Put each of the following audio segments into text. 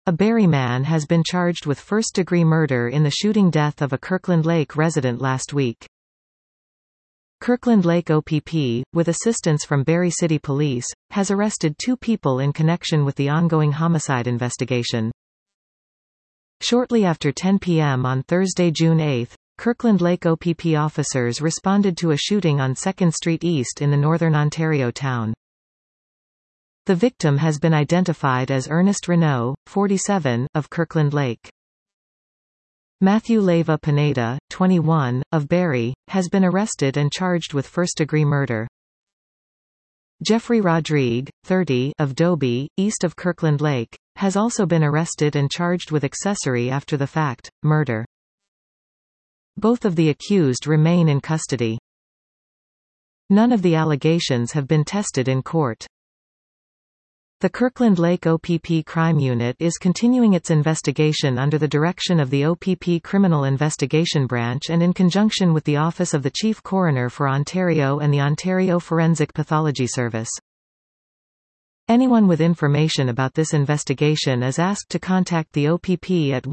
A Barrie man has been charged with first-degree murder in the shooting death of a Kirkland Lake resident last week. Kirkland Lake OPP, with assistance from Barrie City Police, has arrested 2 people in connection with the ongoing homicide investigation. Shortly after 10 p.m. on Thursday, June 8, Kirkland Lake OPP officers responded to a shooting on 2nd Street East in the Northern Ontario town. The victim has been identified as Ernest Renault, 47, of Kirkland Lake. Matthew Leyva Pineda, 21, of Barrie, has been arrested and charged with first-degree murder. Jeffrey Rodrigue, 30, of Dobie, east of Kirkland Lake, has also been arrested and charged with accessory after the fact, murder. Both of the accused remain in custody. None of the allegations have been tested in court. The Kirkland Lake OPP Crime Unit is continuing its investigation under the direction of the OPP Criminal Investigation Branch and in conjunction with the Office of the Chief Coroner for Ontario and the Ontario Forensic Pathology Service. Anyone with information about this investigation is asked to contact the OPP at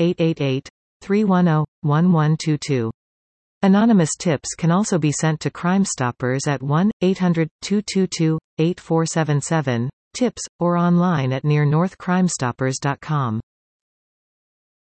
1-888-310-1122. Anonymous tips can also be sent to Crime Stoppers at 1-800-222-8477. Tips, or online at nearnorthcrimestoppers.com.